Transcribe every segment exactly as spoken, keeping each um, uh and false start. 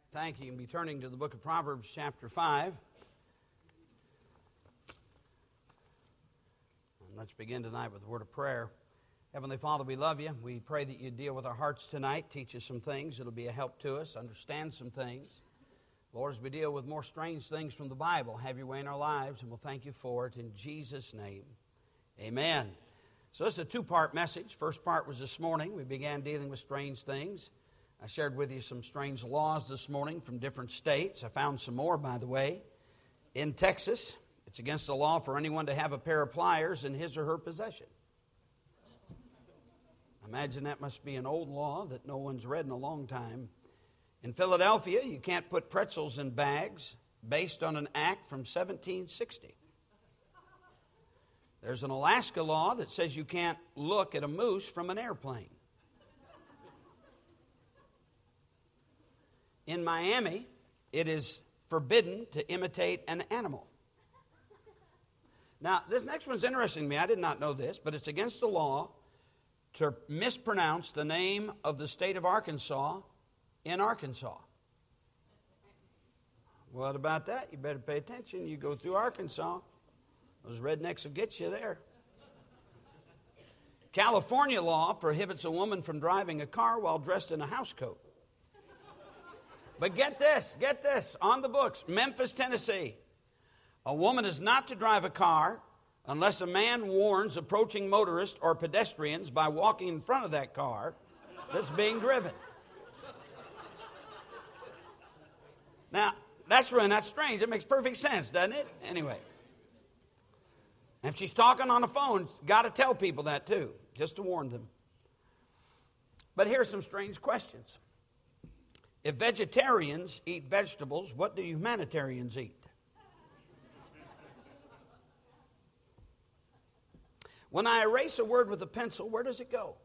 Thank you. You can be turning to the book of Proverbs, chapter five. And let's begin tonight with a word of prayer. Heavenly Father, we love you. We pray that you deal with our hearts tonight, teach us some things that'll be a help to us, understand some things. Lord, as we deal with more strange things from the Bible, have your way in our lives, and we'll thank you for it in Jesus' name. Amen. So this is a two-part message. First part was this morning. We began dealing with strange things. I shared with you some strange laws this morning from different states. I found some more, by the way. In Texas, it's against the law for anyone to have a pair of pliers in his or her possession. Imagine that must be an old law that no one's read in a long time. In Philadelphia, you can't put pretzels in bags based on an act from seventeen sixty. There's an Alaska law that says you can't look at a moose from an airplane. In Miami, it is forbidden to imitate an animal. Now, this next one's interesting to me. I did not know this, but it's against the law to mispronounce the name of the state of Arkansas in Arkansas. What about that? You better pay attention. You go through Arkansas, those rednecks will get you there. California law prohibits a woman from driving a car while dressed in a house coat. But get this, get this, on the books, Memphis, Tennessee. A woman is not to drive a car unless a man warns approaching motorists or pedestrians by walking in front of that car that's being driven. Now, that's really not strange. It makes perfect sense, doesn't it? Anyway. If she's talking on the phone, got to tell people that too, just to warn them. But here's some strange questions. If vegetarians eat vegetables, what do humanitarians eat? When I erase a word with a pencil, where does it go?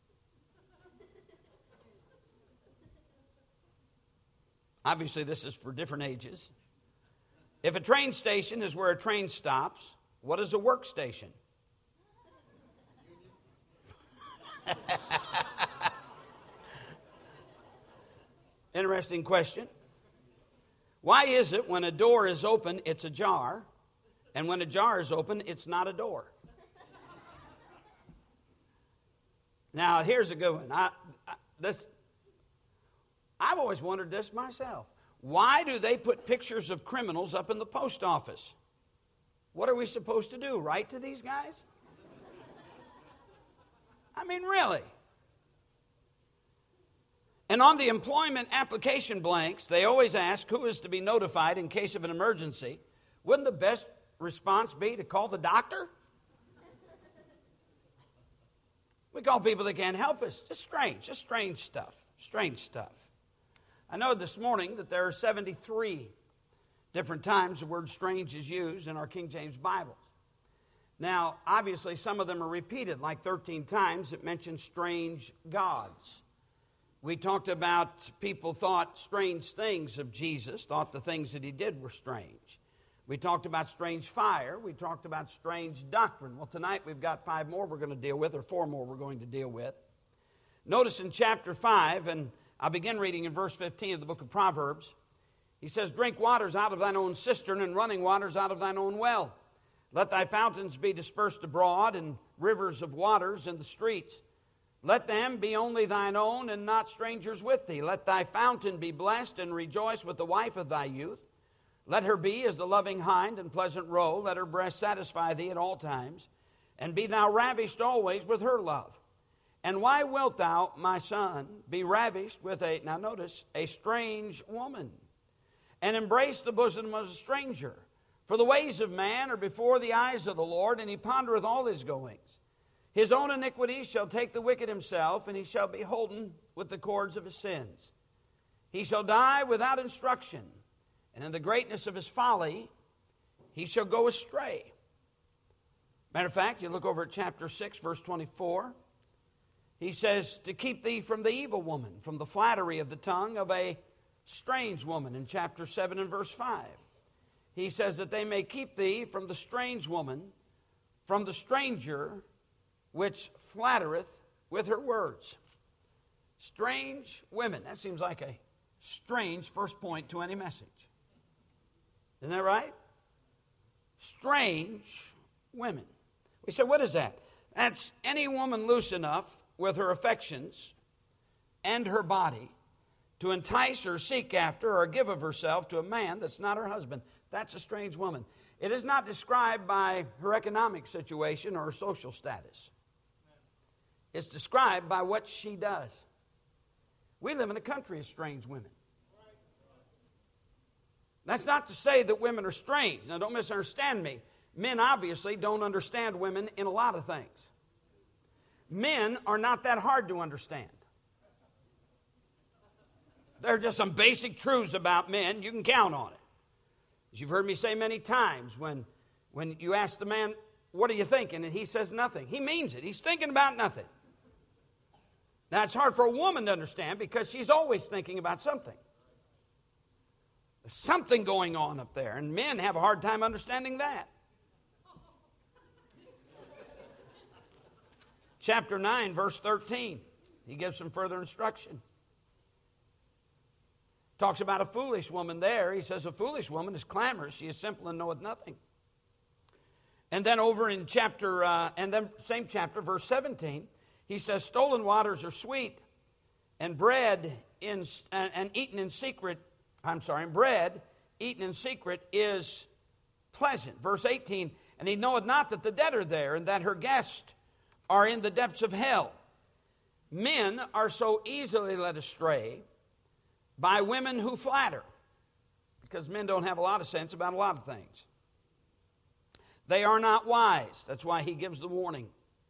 Obviously, this is for different ages. If a train station is where a train stops, what is a workstation? Interesting question. Why is it when a door is open, it's ajar, and when a jar is open, it's not a door? Now, here's a good one. I, I, this, I've always wondered this myself. Why do they put pictures of criminals up in the post office? What are we supposed to do, write to these guys? I mean, really? And on the employment application blanks, they always ask who is to be notified in case of an emergency. Wouldn't the best response be to call the doctor? We call people that can't help us. Just strange, just strange stuff, strange stuff. I know this morning that there are seventy-three different times the word strange is used in our King James Bibles. Now, obviously, some of them are repeated, like thirteen times it mentions strange gods. We talked about people thought strange things of Jesus, thought the things that he did were strange. We talked about strange fire. We talked about strange doctrine. Well, tonight we've got five more we're going to deal with, or four more we're going to deal with. Notice in chapter five, and I'll begin reading in verse fifteen of the book of Proverbs. He says, drink waters out of thine own cistern, and running waters out of thine own well. Let thy fountains be dispersed abroad, and rivers of waters in the streets. Let them be only thine own, and not strangers with thee. Let thy fountain be blessed, and rejoice with the wife of thy youth. Let her be as the loving hind and pleasant roe. Let her breast satisfy thee at all times, and be thou ravished always with her love. And why wilt thou, my son, be ravished with a, now notice, a strange woman, and embrace the bosom of a stranger? For the ways of man are before the eyes of the Lord, and he pondereth all his goings. His own iniquities shall take the wicked himself, and he shall be holden with the cords of his sins. He shall die without instruction, and in the greatness of his folly he shall go astray. Matter of fact, you look over at chapter six, verse twenty-four. He says, to keep thee from the evil woman, from the flattery of the tongue of a strange woman. In chapter seven and verse five, he says that they may keep thee from the strange woman, from the stranger which flattereth with her words. Strange women. That seems like a strange first point to any message. Isn't that right? Strange women. We say, what is that? That's any woman loose enough with her affections and her body to entice or seek after or give of herself to a man that's not her husband. That's a strange woman. It is not described by her economic situation or her social status. It's described by what she does. We live in a country of strange women. That's not to say that women are strange. Now, don't misunderstand me. Men obviously don't understand women in a lot of things. Men are not that hard to understand. There are just some basic truths about men. You can count on it. As you've heard me say many times, when, when you ask the man, what are you thinking? And he says nothing. He means it. He's thinking about nothing. Now, it's hard for a woman to understand because she's always thinking about something. There's something going on up there, and men have a hard time understanding that. Chapter nine, verse thirteen, he gives some further instruction. Talks about a foolish woman there. He says, a foolish woman is clamorous. She is simple and knoweth nothing. And then over in chapter, uh, and then same chapter, verse seventeen, he says, stolen waters are sweet, and bread in, and, and eaten in secret, I'm sorry, and bread eaten in secret is pleasant. Verse eighteen, and he knoweth not that the dead are there, and that her guests are in the depths of hell. Men are so easily led astray by women who flatter, because men don't have a lot of sense about a lot of things. They are not wise. That's why he gives the warning.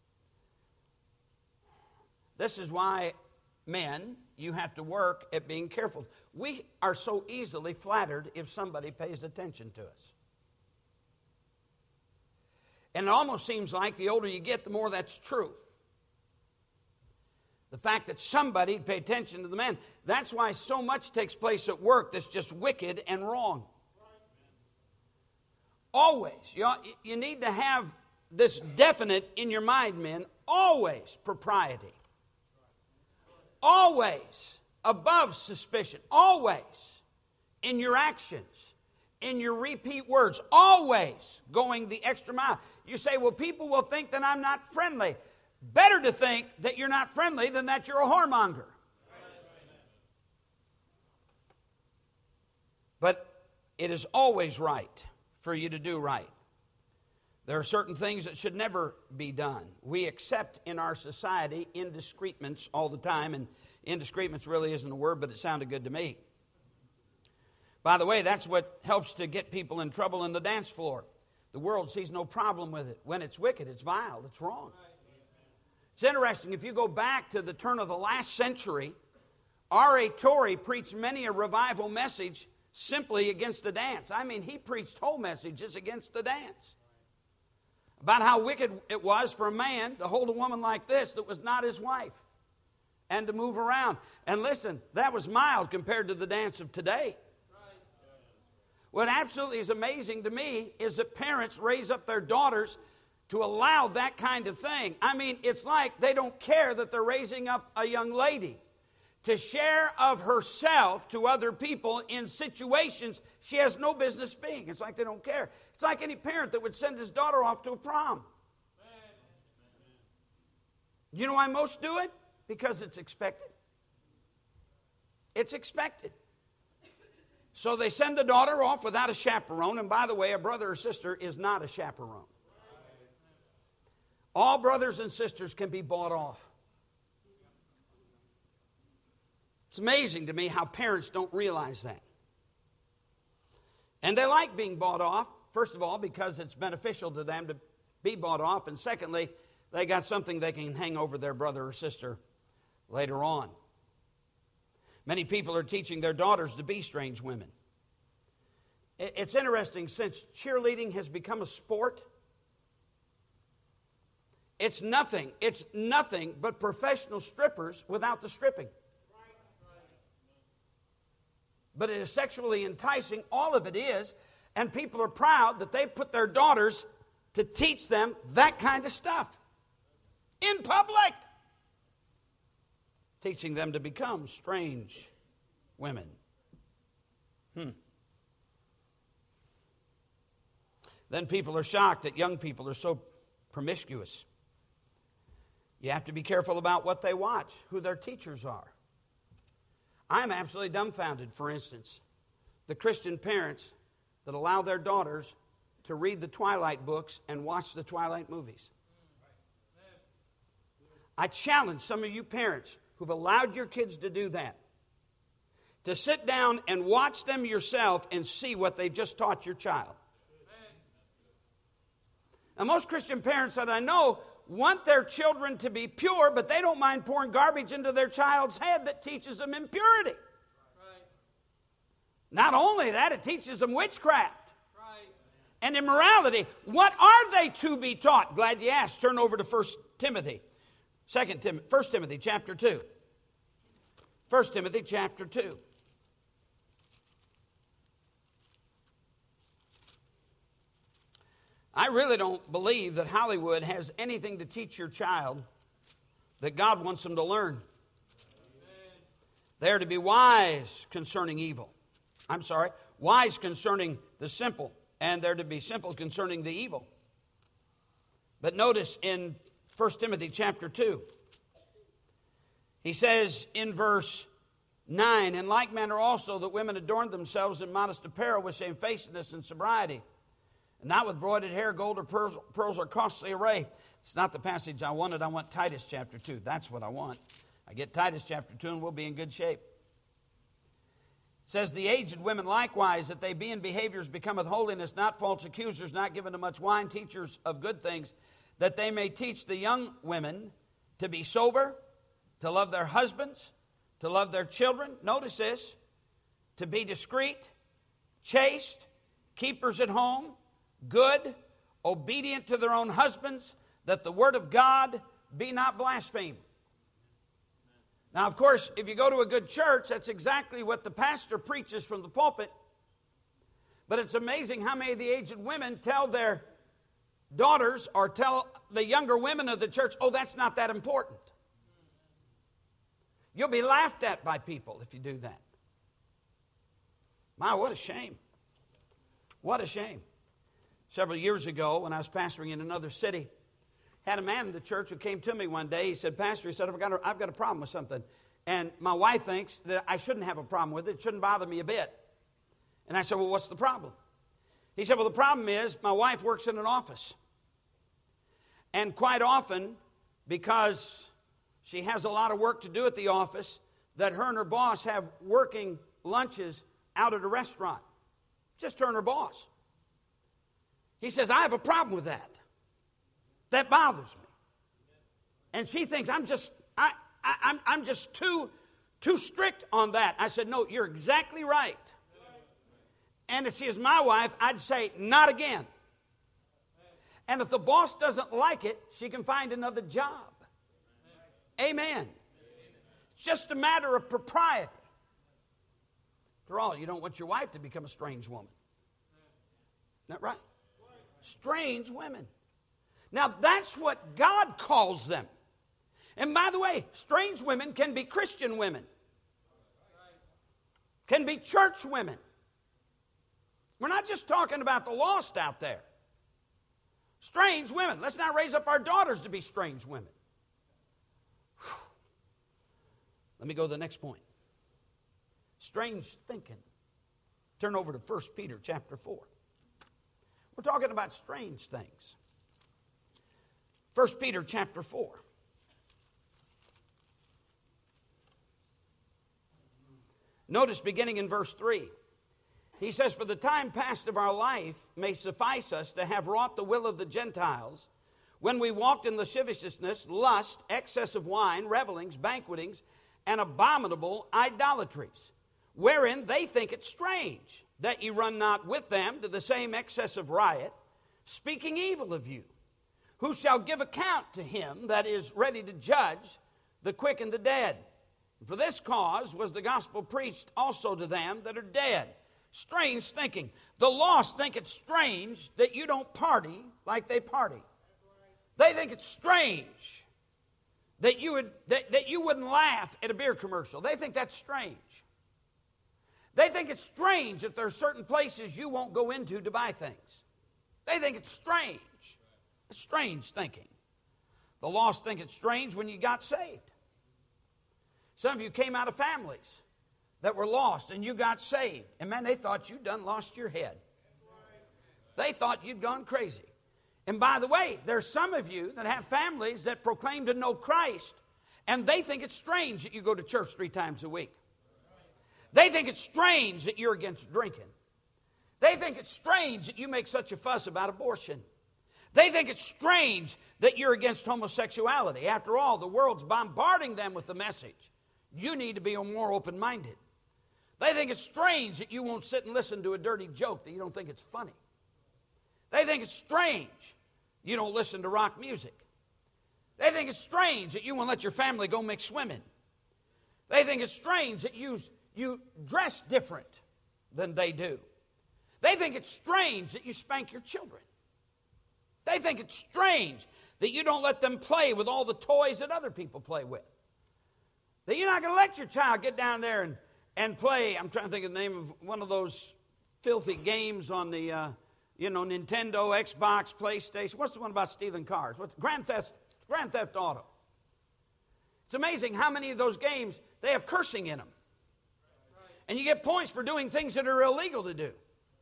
This is why, men, you have to work at being careful. We are so easily flattered if somebody pays attention to us. And it almost seems like the older you get, the more that's true. The fact that somebody paid attention to the man. That's why so much takes place at work that's just wicked and wrong. Always. You, you need to have this definite in your mind, men. Always propriety. Always above suspicion. Always in your actions. In your repeat words. Always going the extra mile. You say, well, people will think that I'm not friendly. Better to think that you're not friendly than that you're a whoremonger. But it is always right for you to do right. There are certain things that should never be done. We accept in our society indiscreetments all the time, and indiscreetments really isn't a word, but it sounded good to me. By the way, that's what helps to get people in trouble in the dance floor. The world sees no problem with it. When it's wicked, it's vile, it's wrong. It's interesting, if you go back to the turn of the last century, R A Torrey preached many a revival message simply against the dance. I mean, he preached whole messages against the dance. About how wicked it was for a man to hold a woman like this that was not his wife and to move around. And listen, that was mild compared to the dance of today. What absolutely is amazing to me is that parents raise up their daughters to allow that kind of thing. I mean, it's like they don't care that they're raising up a young lady to share of herself to other people in situations she has no business being. It's like they don't care. It's like any parent that would send his daughter off to a prom. You know why most do it? Because it's expected. It's expected. So they send the daughter off without a chaperone. And by the way, a brother or sister is not a chaperone. All brothers and sisters can be bought off. It's amazing to me how parents don't realize that. And they like being bought off, first of all, because it's beneficial to them to be bought off. And secondly, they got something they can hang over their brother or sister later on. Many people are teaching their daughters to be strange women. It's interesting, since cheerleading has become a sport, it's nothing, it's nothing but professional strippers without the stripping. But it is sexually enticing, all of it is, and people are proud that they put their daughters to teach them that kind of stuff in public. Teaching them to become strange women. Hmm. Then people are shocked that young people are so promiscuous. You have to be careful about what they watch, who their teachers are. I'm absolutely dumbfounded, for instance, the Christian parents that allow their daughters to read the Twilight books and watch the Twilight movies. I challenge some of you parents who've allowed your kids to do that to sit down and watch them yourself and see what they've just taught your child. Now, most Christian parents that I know want their children to be pure, but they don't mind pouring garbage into their child's head that teaches them impurity. Right. Not only that, it teaches them witchcraft right. and immorality. What are they to be taught? Glad you asked. Turn over to First Timothy. Second Tim- First Timothy chapter two. First Timothy chapter two. I really don't believe that Hollywood has anything to teach your child that God wants them to learn. They are to be wise concerning evil. I'm sorry, wise concerning the simple, and they're to be simple concerning the evil. But notice in First Timothy chapter two, he says in verse nine, in like manner also that women adorn themselves in modest apparel with shamefacedness and sobriety, and not with broided hair, gold, or pearls, pearls or costly array. It's not the passage I wanted. I want Titus chapter two. That's what I want. I get Titus chapter two and we'll be in good shape. It says, the aged women likewise, that they be in behaviors becometh holiness, not false accusers, not given to much wine, teachers of good things, that they may teach the young women to be sober, to love their husbands, to love their children. Notice this, to be discreet, chaste, keepers at home, good, obedient to their own husbands, that the word of God be not blasphemed. Now, of course, if you go to a good church, that's exactly what the pastor preaches from the pulpit. But it's amazing how many of the aged women tell their daughters or tell the younger women of the church, oh, that's not that important. You'll be laughed at by people if you do that. My, what a shame. What a shame. Several years ago, when I was pastoring in another city, had a man in the church who came to me one day. He said, Pastor, he said, I've got a, I've got a problem with something. And my wife thinks that I shouldn't have a problem with it. It shouldn't bother me a bit. And I said, well, what's the problem? He said, well, the problem is my wife works in an office. And quite often, because she has a lot of work to do at the office, that her and her boss have working lunches out at a restaurant. Just her and her boss. He says, I have a problem with that. That bothers me. And she thinks I'm just I, I I'm I'm just too too strict on that. I said, no, you're exactly right. And if she is my wife, I'd say, not again. And if the boss doesn't like it, she can find another job. Amen. It's just a matter of propriety. After all, you don't want your wife to become a strange woman. Isn't that right? Strange women. Now, that's what God calls them. And by the way, strange women can be Christian women. Can be church women. We're not just talking about the lost out there. Strange women. Let's not raise up our daughters to be strange women. Whew. Let me go to the next point. Strange thinking. Turn over to First Peter chapter four. We're talking about strange things. First Peter chapter four. Notice beginning in verse three. He says, for the time past of our life may suffice us to have wrought the will of the Gentiles, when we walked in lasciviousness, lust, excess of wine, revelings, banquetings, and abominable idolatries, wherein they think it strange that ye run not with them to the same excess of riot, speaking evil of you. Who shall give account to him that is ready to judge the quick and the dead? For this cause was the gospel preached also to them that are dead. Strange thinking. The lost think it's strange that you don't party like they party. They think it's strange that you would that, that you wouldn't laugh at a beer commercial. They think that's strange. They think it's strange that there are certain places you won't go into to buy things. They think it's strange. It's strange thinking. The lost think it's strange when you got saved. Some of you came out of families that were lost and you got saved. And man, they thought you'd done lost your head. They thought you'd gone crazy. And by the way, there's some of you that have families that proclaim to know Christ, and they think it's strange that you go to church three times a week. They think it's strange that you're against drinking. They think it's strange that you make such a fuss about abortion. They think it's strange that you're against homosexuality. After all, the world's bombarding them with the message. You need to be more open-minded. They think it's strange that you won't sit and listen to a dirty joke that you don't think it's funny. They think it's strange you don't listen to rock music. They think it's strange that you won't let your family go mix swimming. They think it's strange that you, you dress different than they do. They think it's strange that you spank your children. They think it's strange that you don't let them play with all the toys that other people play with. That you're not going to let your child get down there and, and play. I'm trying to think of the name of one of those filthy games on the, uh, you know, Nintendo, Xbox, PlayStation. What's the one about stealing cars? What's Grand Theft, Grand Theft Auto? It's amazing how many of those games, they have cursing in them. And you get points for doing things that are illegal to do.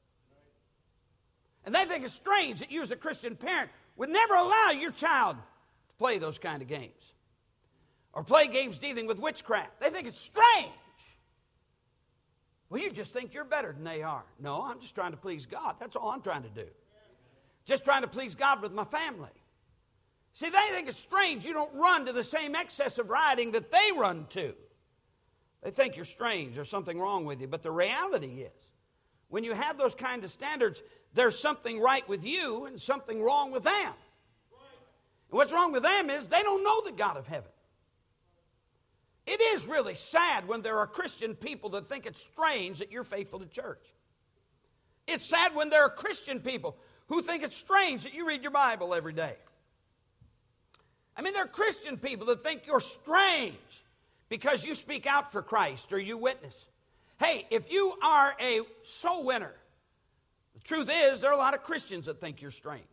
And they think it's strange that you as a Christian parent would never allow your child to play those kind of games. Or play games dealing with witchcraft. They think it's strange. Well, you just think you're better than they are. No, I'm just trying to please God. That's all I'm trying to do. Just trying to please God with my family. See, they think it's strange you don't run to the same excess of riding that they run to. They think you're strange. There's something wrong with you. But the reality is, when you have those kind of standards, there's something right with you and something wrong with them. And what's wrong with them is they don't know the God of heaven. It is really sad when there are Christian people that think it's strange that you're faithful to church. It's sad when there are Christian people who think it's strange that you read your Bible every day. I mean, there are Christian people that think you're strange because you speak out for Christ or you witness. Hey, if you are a soul winner, the truth is there are a lot of Christians that think you're strange.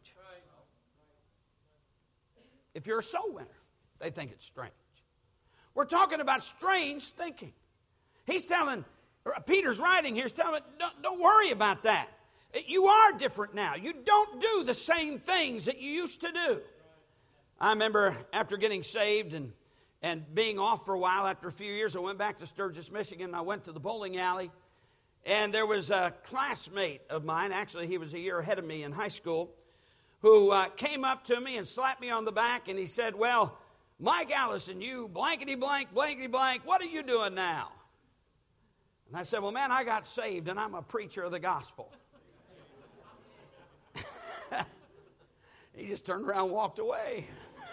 If you're a soul winner, they think it's strange. We're talking about strange thinking. He's telling, Peter's writing here, he's telling, don't, don't worry about that. You are different now. You don't do the same things that you used to do. I remember after getting saved and, and being off for a while, after a few years, I went back to Sturgis, Michigan, and I went to the bowling alley. And there was a classmate of mine, actually he was a year ahead of me in high school, who uh, came up to me and slapped me on the back, and he said, well, Mike Allison, you blankety blank, blankety blank, what are you doing now? And I said, well, man, I got saved, and I'm a preacher of the gospel. He just turned around and walked away.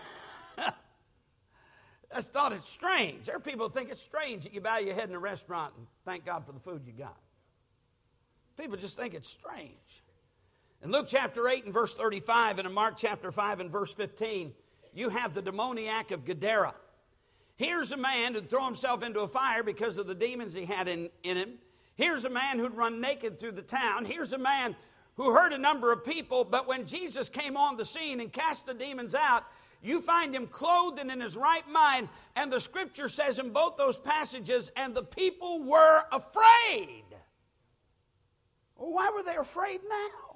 I just thought it's strange. There are people who think it's strange that you bow your head in a restaurant and thank God for the food you got. People just think it's strange. In Luke chapter eight and verse thirty-five and in Mark chapter five and verse fifteen, you have the demoniac of Gadara. Here's a man who'd throw himself into a fire because of the demons he had in, in him. Here's a man who'd run naked through the town. Here's a man who hurt a number of people, but when Jesus came on the scene and cast the demons out, you find him clothed and in his right mind, and the scripture says in both those passages, and the people were afraid. Well, why were they afraid now?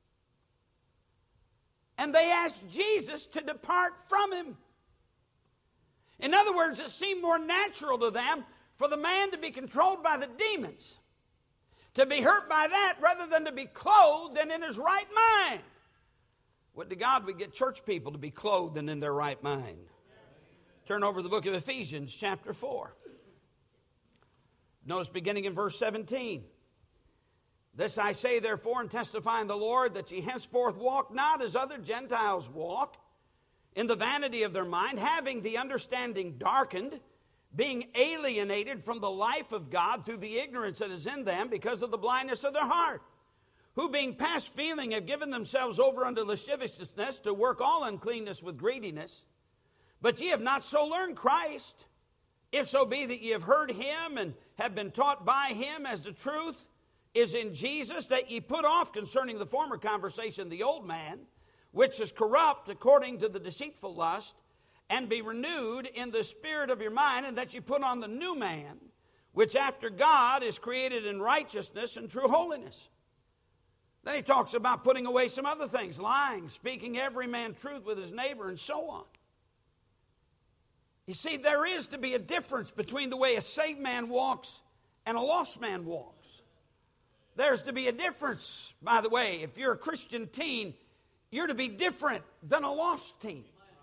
And they asked Jesus to depart from him. In other words, it seemed more natural to them for the man to be controlled by the demons, to be hurt by that rather than to be clothed and in his right mind. Would to God we get church people to be clothed and in their right mind. Turn over to the book of Ephesians chapter four. Notice beginning in verse seventeen. This I say therefore and testify in the Lord that ye henceforth walk not as other Gentiles walk, in the vanity of their mind, having the understanding darkened, being alienated from the life of God through the ignorance that is in them because of the blindness of their heart, who being past feeling have given themselves over unto lasciviousness to work all uncleanness with greediness. But ye have not so learned Christ. If so be that ye have heard him and have been taught by him, as the truth is in Jesus, that ye put off concerning the former conversation the old man, which is corrupt according to the deceitful lust, and be renewed in the spirit of your mind, and that ye put on the new man, which after God is created in righteousness and true holiness. Then he talks about putting away some other things, lying, speaking every man truth with his neighbor, and so on. You see, there is to be a difference between the way a saved man walks and a lost man walks. There's to be a difference, by the way. If you're a Christian teen, you're to be different than a lost teen.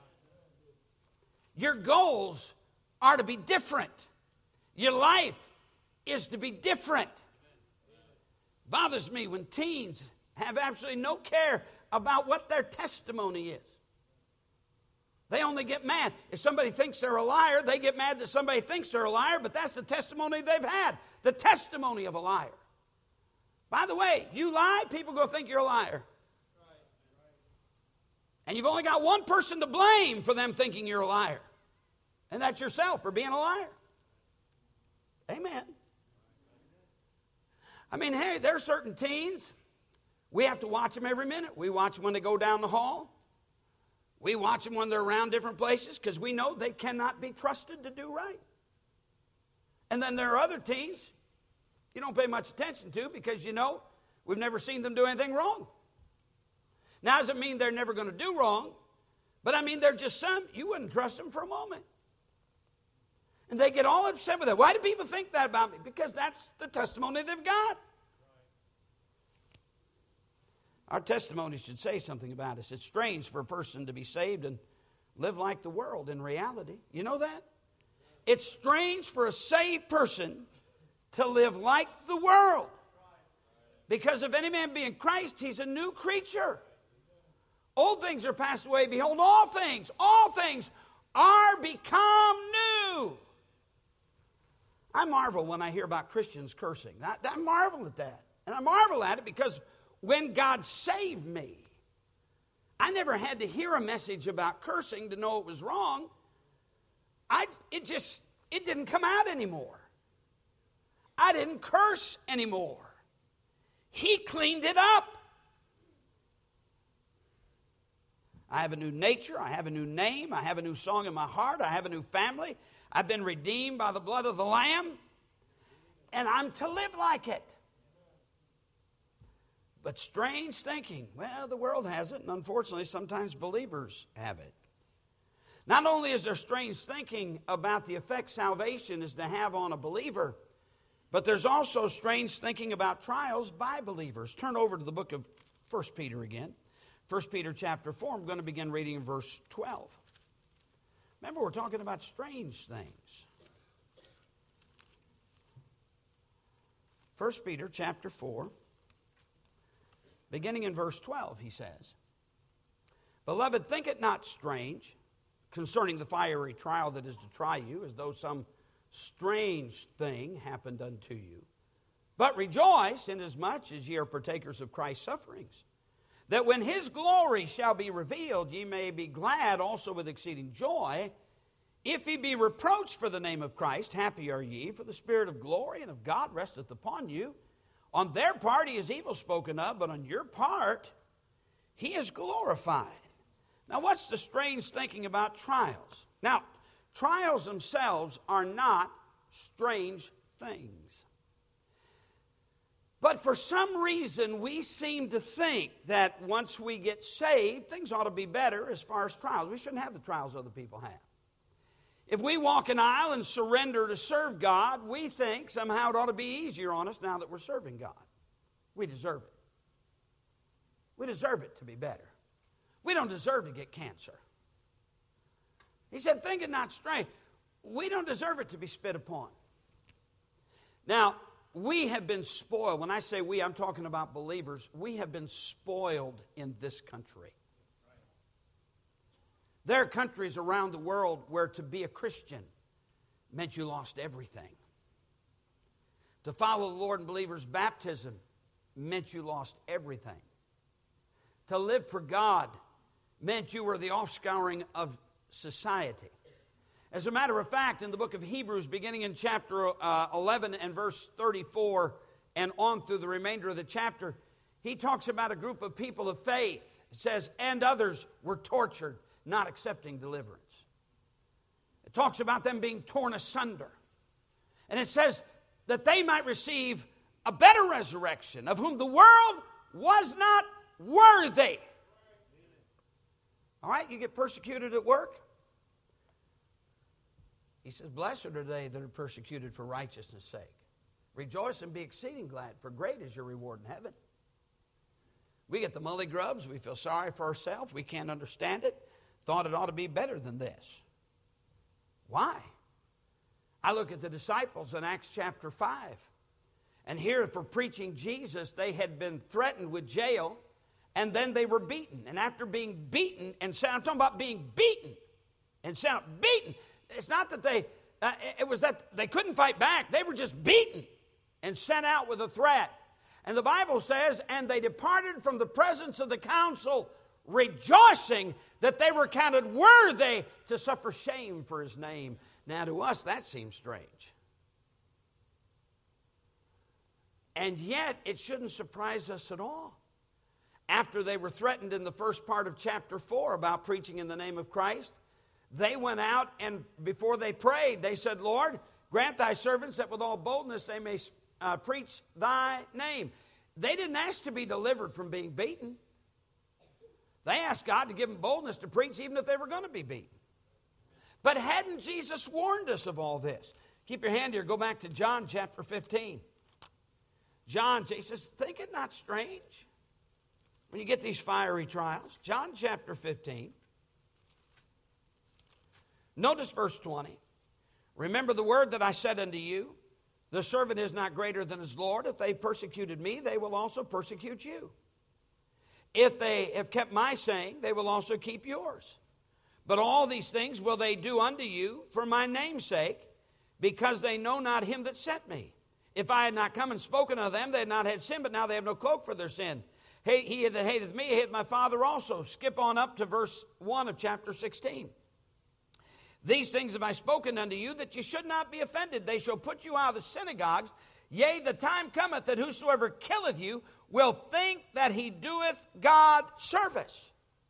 Your goals are to be different. Your life is to be different. It bothers me when teens have absolutely no care about what their testimony is. They only get mad. If somebody thinks they're a liar, they get mad that somebody thinks they're a liar, but that's the testimony they've had, the testimony of a liar. By the way, you lie, people go think you're a liar. And you've only got one person to blame for them thinking you're a liar, and that's yourself for being a liar. Amen. I mean, hey, there are certain teens, we have to watch them every minute. We watch them when they go down the hall. We watch them when they're around different places because we know they cannot be trusted to do right. And then there are other teens you don't pay much attention to because you know we've never seen them do anything wrong. Now, doesn't mean they're never going to do wrong, but I mean they're just some, you wouldn't trust them for a moment. And they get all upset with that. Why do people think that about me? Because that's the testimony they've got. Our testimony should say something about us. It's strange for a person to be saved and live like the world in reality. You know that? It's strange for a saved person to live like the world. Because if any man be in Christ, he's a new creature. Old things are passed away. Behold, all things, all things are become new. I marvel when I hear about Christians cursing. I, I marvel at that. And I marvel at it because when God saved me, I never had to hear a message about cursing to know it was wrong. I, it just, it didn't come out anymore. I didn't curse anymore. He cleaned it up. I have a new nature. I have a new name. I have a new song in my heart. I have a new family. I've been redeemed by the blood of the Lamb. And I'm to live like it. But strange thinking, well, the world has it, and unfortunately, sometimes believers have it. Not only is there strange thinking about the effect salvation is to have on a believer, but there's also strange thinking about trials by believers. Turn over to the book of First Peter again. First Peter chapter four, I'm going to begin reading in verse twelve. Remember, we're talking about strange things. First Peter chapter four. Beginning in verse twelve, he says, Beloved, think it not strange concerning the fiery trial that is to try you, as though some strange thing happened unto you. But rejoice, inasmuch as ye are partakers of Christ's sufferings, that when his glory shall be revealed, ye may be glad also with exceeding joy. If ye be reproached for the name of Christ, happy are ye, for the Spirit of glory and of God resteth upon you. On their part he is evil spoken of, but on your part he is glorified. Now, what's the strange thinking about trials? Now, trials themselves are not strange things. But for some reason, we seem to think that once we get saved, things ought to be better as far as trials. We shouldn't have the trials other people have. If we walk an aisle and surrender to serve God, we think somehow it ought to be easier on us now that we're serving God. We deserve it. We deserve it to be better. We don't deserve to get cancer. He said, think it not strange. We don't deserve it to be spit upon. Now, we have been spoiled. When I say we, I'm talking about believers. We have been spoiled in this country. There are countries around the world where to be a Christian meant you lost everything. To follow the Lord in believers' baptism meant you lost everything. To live for God meant you were the offscouring of society. As a matter of fact, in the book of Hebrews, beginning in chapter uh, eleven and verse thirty-four and on through the remainder of the chapter, he talks about a group of people of faith. It says, and others were tortured, not accepting deliverance. It talks about them being torn asunder. And it says that they might receive a better resurrection, of whom the world was not worthy. All right, you get persecuted at work. He says, blessed are they that are persecuted for righteousness' sake. Rejoice and be exceeding glad, for great is your reward in heaven. We get the mully grubs. We feel sorry for ourselves. We can't understand it. Thought it ought to be better than this. Why? I look at the disciples in Acts chapter five. And here for preaching Jesus, they had been threatened with jail. And then they were beaten. And after being beaten and sent, I'm talking about being beaten and sent out, beaten. It's not that they, uh, it was that they couldn't fight back. They were just beaten and sent out with a threat. And the Bible says, and they departed from the presence of the council, rejoicing that they were counted worthy to suffer shame for his name. Now to us, that seems strange. And yet, it shouldn't surprise us at all. After they were threatened in the first part of chapter four about preaching in the name of Christ, they went out and before they prayed, they said, Lord, grant thy servants that with all boldness they may uh, preach thy name. They didn't ask to be delivered from being beaten. They asked God to give them boldness to preach even if they were going to be beaten. But hadn't Jesus warned us of all this? Keep your hand here. Go back to John chapter fifteen. John, he says, think it not strange when you get these fiery trials. John chapter fifteen. Notice verse twenty. Remember the word that I said unto you, the servant is not greater than his Lord. If they persecuted me, they will also persecute you. If they have kept my saying, they will also keep yours. But all these things will they do unto you for my name's sake, because they know not him that sent me. If I had not come and spoken of them, they had not had sin, but now they have no cloak for their sin. He that hateth me hateth my Father also. Skip on up to verse one of chapter sixteen. These things have I spoken unto you, that you should not be offended. They shall put you out of the synagogues. Yea, the time cometh that whosoever killeth you will think that he doeth God service.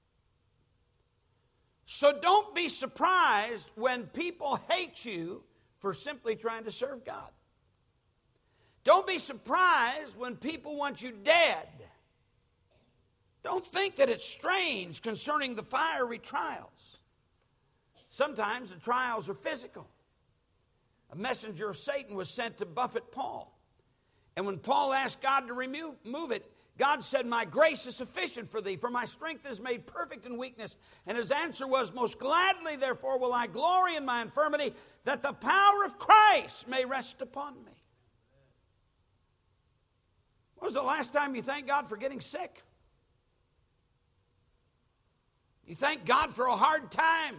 So don't be surprised when people hate you for simply trying to serve God. Don't be surprised when people want you dead. Don't think that it's strange concerning the fiery trials. Sometimes the trials are physical. A messenger of Satan was sent to buffet Paul. And when Paul asked God to remove move it, God said, my grace is sufficient for thee, for my strength is made perfect in weakness. And his answer was, most gladly, therefore, will I glory in my infirmity, that the power of Christ may rest upon me. When was the last time you thanked God for getting sick? You thank God for a hard time.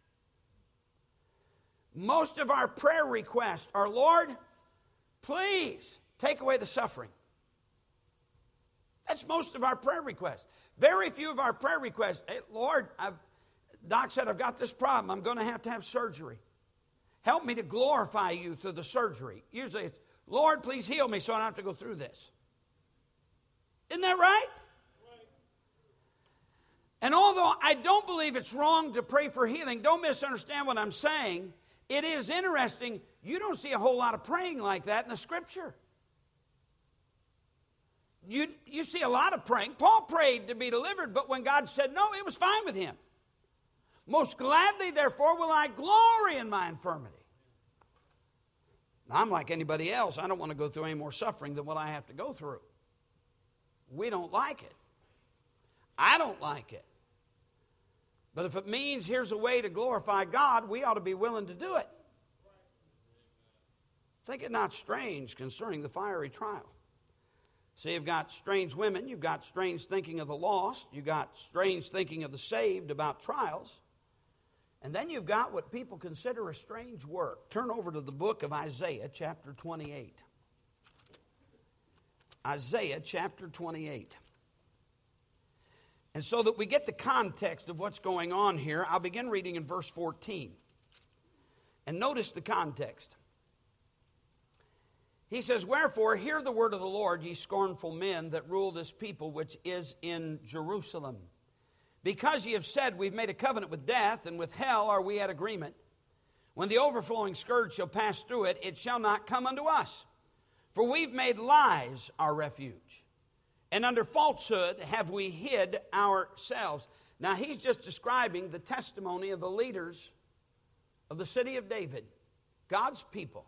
Most of our prayer requests are, Lord, please take away the suffering. That's most of our prayer requests. Very few of our prayer requests, hey, Lord, I've, Doc said I've got this problem. I'm going to have to have surgery. Help me to glorify you through the surgery. Usually it's, Lord, please heal me so I don't have to go through this. Isn't that right? Right. And although I don't believe it's wrong to pray for healing, don't misunderstand what I'm saying. It is interesting. You don't see a whole lot of praying like that in the Scripture. You, you see a lot of praying. Paul prayed to be delivered, but when God said no, it was fine with him. Most gladly, therefore, will I glory in my infirmity. Now, I'm like anybody else. I don't want to go through any more suffering than what I have to go through. We don't like it. I don't like it. But if it means here's a way to glorify God, we ought to be willing to do it. Think it not strange concerning the fiery trial. So you've got strange women, you've got strange thinking of the lost, you've got strange thinking of the saved about trials, and then you've got what people consider a strange work. Turn over to the book of Isaiah chapter twenty-eight. Isaiah chapter twenty-eight. And so that we get the context of what's going on here, I'll begin reading in verse fourteen. And notice the context. He says, wherefore, hear the word of the Lord, ye scornful men that rule this people which is in Jerusalem. Because ye have said, we've made a covenant with death, and with hell are we at agreement. When the overflowing scourge shall pass through it, it shall not come unto us. For we've made lies our refuge, and under falsehood have we hid ourselves. Now he's just describing the testimony of the leaders of the city of David, God's people.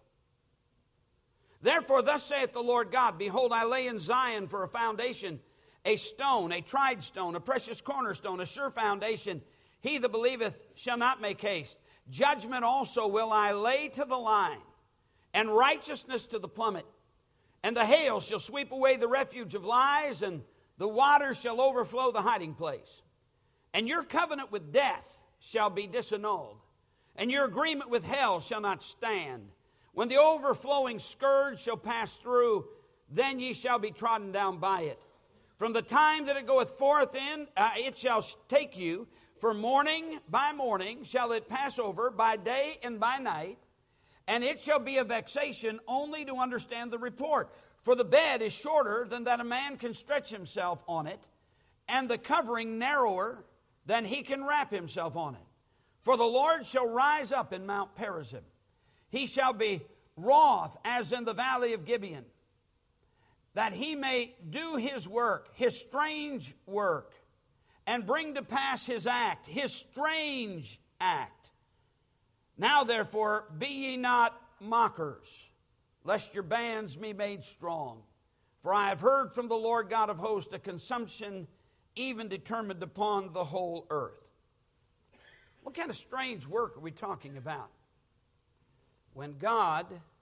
Therefore, thus saith the Lord God, behold, I lay in Zion for a foundation, a stone, a tried stone, a precious cornerstone, a sure foundation. He that believeth shall not make haste. Judgment also will I lay to the line, and righteousness to the plummet. And the hail shall sweep away the refuge of lies, and the waters shall overflow the hiding place. And your covenant with death shall be disannulled, and your agreement with hell shall not stand. When the overflowing scourge shall pass through, then ye shall be trodden down by it. From the time that it goeth forth in, uh, it shall take you, for morning by morning shall it pass over, by day and by night, and it shall be a vexation only to understand the report. For the bed is shorter than that a man can stretch himself on it, and the covering narrower than he can wrap himself on it. For the Lord shall rise up in Mount Perazim. He shall be wroth as in the valley of Gibeon, that he may do his work, his strange work, and bring to pass his act, his strange act. Now therefore be ye not mockers, lest your bands be made strong. For I have heard from the Lord God of hosts a consumption even determined upon the whole earth. What kind of strange work are we talking about? When God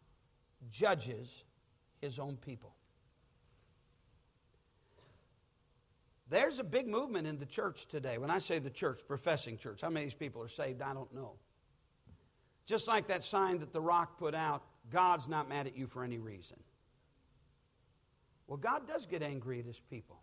judges his own people. There's a big movement in the church today. When I say the church, professing church, how many of these people are saved? I don't know. Just like that sign that The Rock put out, God's not mad at you for any reason. Well, God does get angry at his people.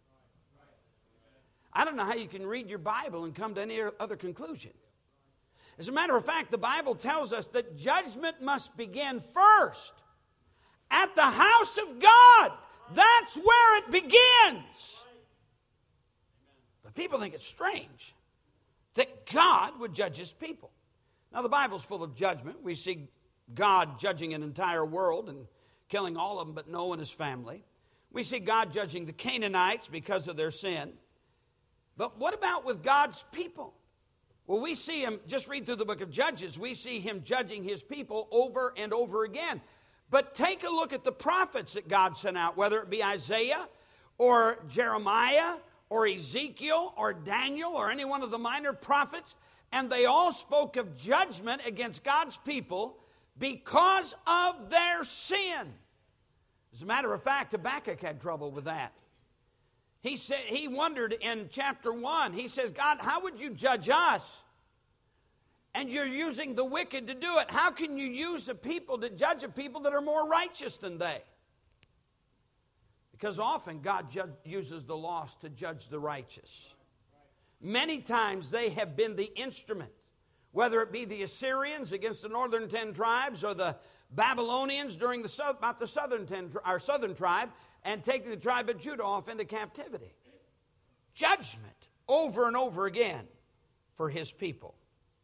I don't know how you can read your Bible and come to any other conclusion. As a matter of fact, the Bible tells us that judgment must begin first at the house of God. That's where it begins. But people think it's strange that God would judge his people. Now, the Bible's full of judgment. We see God judging an entire world and killing all of them but Noah and his family. We see God judging the Canaanites because of their sin. But what about with God's people? Well, we see him, just read through the book of Judges, we see him judging his people over and over again. But take a look at the prophets that God sent out, whether it be Isaiah or Jeremiah or Ezekiel or Daniel or any one of the minor prophets, and they all spoke of judgment against God's people because of their sin. As a matter of fact, Habakkuk had trouble with that. He said, he wondered in chapter one, he says, God, how would you judge us? And you're using the wicked to do it. How can you use a people to judge a people that are more righteous than they? Because often God ju- uses the lost to judge the righteous. Many times they have been the instrument, whether it be the Assyrians against the northern ten tribes or the Babylonians during the about the southern ten, our southern tribe, and taking the tribe of Judah off into captivity. Judgment over and over again for his people.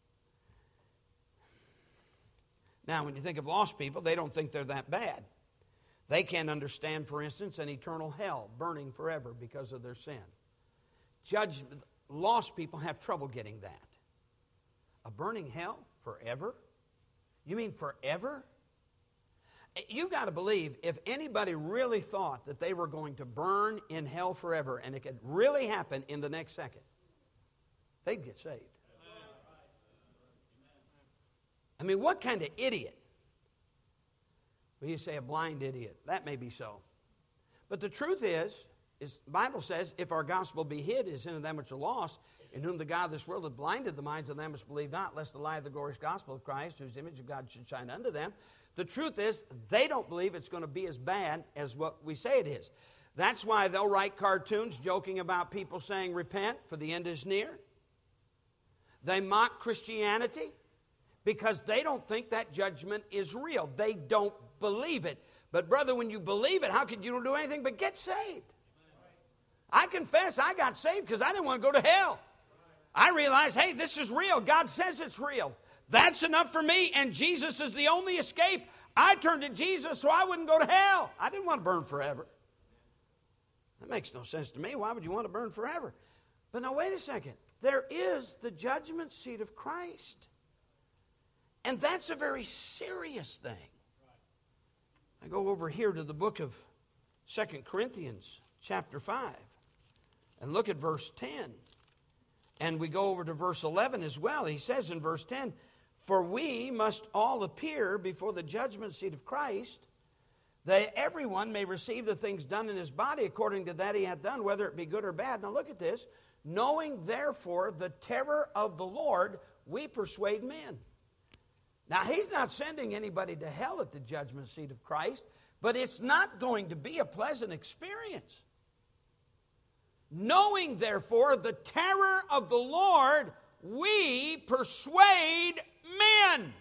Now, when you think of lost people, they don't think they're that bad. They can't understand, for instance, an eternal hell burning forever because of their sin. Judgment, lost people have trouble getting that. A burning hell forever? You mean forever? You got to believe, if anybody really thought that they were going to burn in hell forever and it could really happen in the next second, they'd get saved. I mean, what kind of idiot? Well, you say a blind idiot. That may be so. But the truth is, is the Bible says, if our gospel be hid, it is in them which are lost, in whom the God of this world hath blinded the minds of them which believe not, lest the lie of the glorious gospel of Christ, whose image of God should shine unto them. The truth is, they don't believe it's going to be as bad as what we say it is. That's why they'll write cartoons joking about people saying, repent, for the end is near. They mock Christianity because they don't think that judgment is real. They don't believe it. But brother, when you believe it, how could you do anything but get saved? I confess I got saved because I didn't want to go to hell. I realized, hey, this is real. God says it's real. That's enough for me, and Jesus is the only escape. I turned to Jesus so I wouldn't go to hell. I didn't want to burn forever. That makes no sense to me. Why would you want to burn forever? But now, wait a second. There is the judgment seat of Christ. And that's a very serious thing. I go over here to the book of Second Corinthians chapter five and look at verse ten. And we go over to verse eleven as well. He says in verse ten, "For we must all appear before the judgment seat of Christ, that everyone may receive the things done in his body according to that he hath done, whether it be good or bad." Now look at this. "Knowing therefore the terror of the Lord, we persuade men." Now he's not sending anybody to hell at the judgment seat of Christ, but it's not going to be a pleasant experience. "Knowing therefore the terror of the Lord, we persuade men."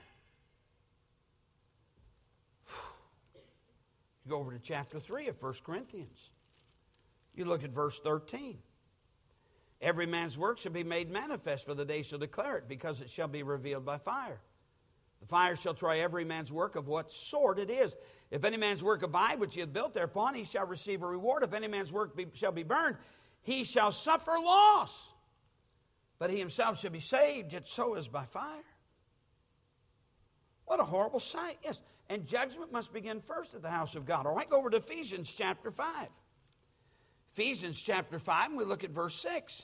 You go over to chapter three of First Corinthians. You look at verse thirteen. "Every man's work shall be made manifest, for the day shall declare it, because it shall be revealed by fire. The fire shall try every man's work of what sort it is. If any man's work abide, which he hath built thereupon, he shall receive a reward. If any man's work be, shall be burned, he shall suffer loss. But he himself shall be saved, yet so is by fire." What a horrible sight. Yes, and judgment must begin first at the house of God. All right, go over to Ephesians chapter five. Ephesians chapter five, and we look at verse six.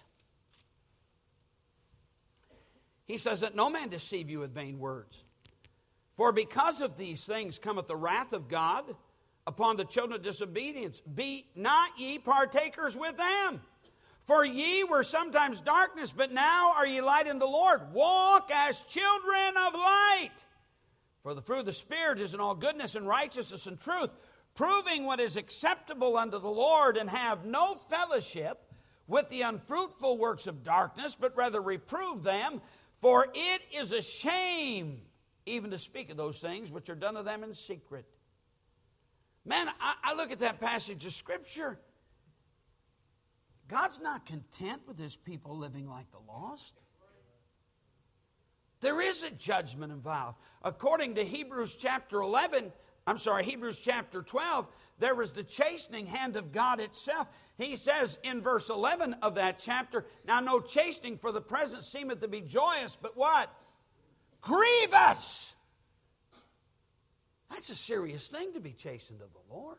He says, "That no man deceive you with vain words. For because of these things cometh the wrath of God upon the children of disobedience. Be not ye partakers with them. For ye were sometimes darkness, but now are ye light in the Lord. Walk as children of light. For the fruit of the Spirit is in all goodness and righteousness and truth, proving what is acceptable unto the Lord, and have no fellowship with the unfruitful works of darkness, but rather reprove them. For it is a shame even to speak of those things which are done of them in secret." Man, I, I look at that passage of Scripture. God's not content with his people living like the lost. There is a judgment involved. According to Hebrews chapter eleven, I'm sorry, Hebrews chapter twelve, there was the chastening hand of God itself. He says in verse eleven of that chapter, "Now no chastening for the present seemeth to be joyous, but" what? "Grievous." That's a serious thing, to be chastened of the Lord.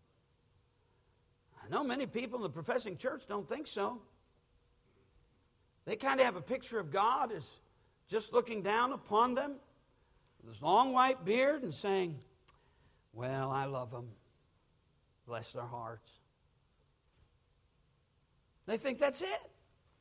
I know many people in the professing church don't think so. They kind of have a picture of God as just looking down upon them with his long white beard and saying, "Well, I love them. Bless their hearts." They think that's it.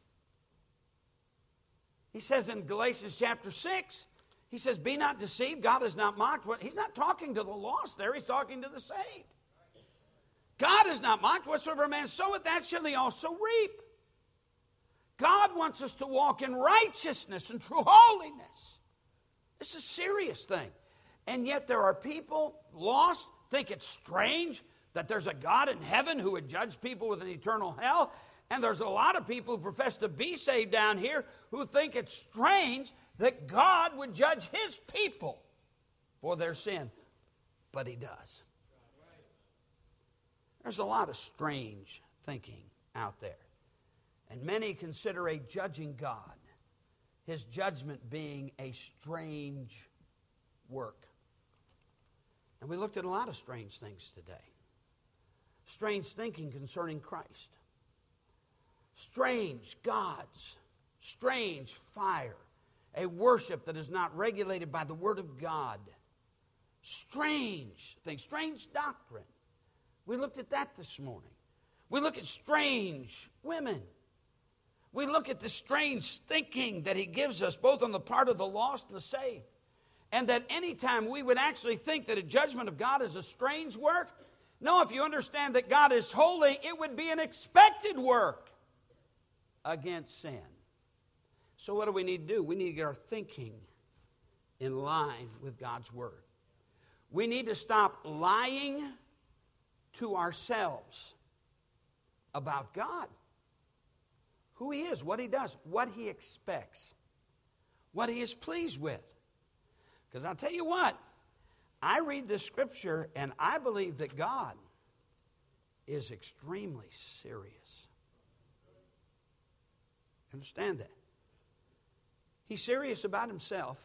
He says in Galatians chapter six, he says, "Be not deceived, God is not mocked." He's not talking to the lost there, he's talking to the saved. God is not mocked. "Whatsoever a man soweth, that shall he also reap." God wants us to walk in righteousness and true holiness. This is a serious thing. And yet there are people lost, think it's strange that there's a God in heaven who would judge people with an eternal hell. And there's a lot of people who profess to be saved down here who think it's strange that God would judge his people for their sin. But he does. There's a lot of strange thinking out there. And many consider a judging God, his judgment being a strange work. And we looked at a lot of strange things today. Strange thinking concerning Christ. Strange gods. Strange fire. A worship that is not regulated by the Word of God. Strange things. Strange doctrine. We looked at that this morning. We look at strange women. We look at the strange thinking that he gives us, both on the part of the lost and the saved. And that anytime we would actually think that a judgment of God is a strange work, no, if you understand that God is holy, it would be an expected work against sin. So what do we need to do? We need to get our thinking in line with God's Word. We need to stop lying to ourselves about God, who He is, what He does, what He expects, what He is pleased with. Because I'll tell you what, I read this scripture and I believe that God is extremely serious. Understand that? He's serious about Himself.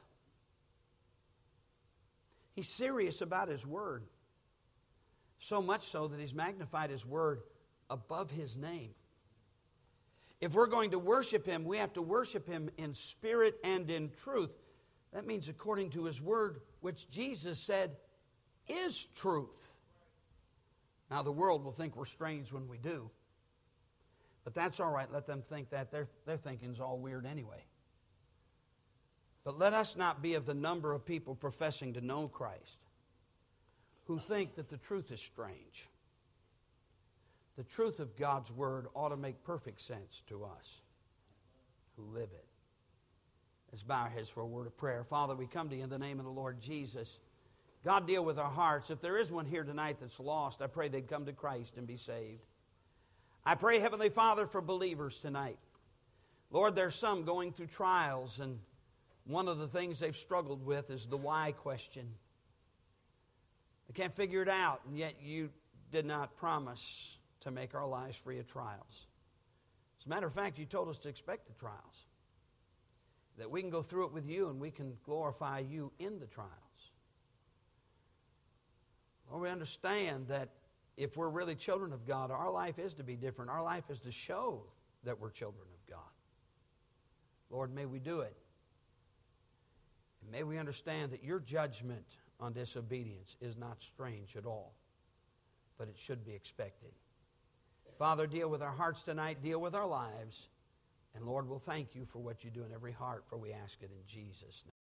He's serious about His Word. So much so that He's magnified His Word above His name. If we're going to worship Him, we have to worship Him in spirit and in truth. That means according to His Word, which Jesus said is truth. Now, the world will think we're strange when we do. But that's all right. Let them think that. Their, their thinking's all weird anyway. But let us not be of the number of people professing to know Christ who think that the truth is strange. The truth of God's Word ought to make perfect sense to us who live it. Let's bow our heads for a word of prayer. Father, we come to You in the name of the Lord Jesus. God, deal with our hearts. If there is one here tonight that's lost, I pray they'd come to Christ and be saved. I pray, Heavenly Father, for believers tonight. Lord, there's some going through trials, and one of the things they've struggled with is the why question. They can't figure it out, and yet You did not promise to make our lives free of trials. As a matter of fact, You told us to expect the trials, that we can go through it with You and we can glorify You in the trials. Lord, we understand that if we're really children of God, our life is to be different. Our life is to show that we're children of God. Lord, may we do it. And may we understand that Your judgment on disobedience is not strange at all, but it should be expected. Father, deal with our hearts tonight, deal with our lives, and Lord, we'll thank You for what You do in every heart, for we ask it in Jesus' name.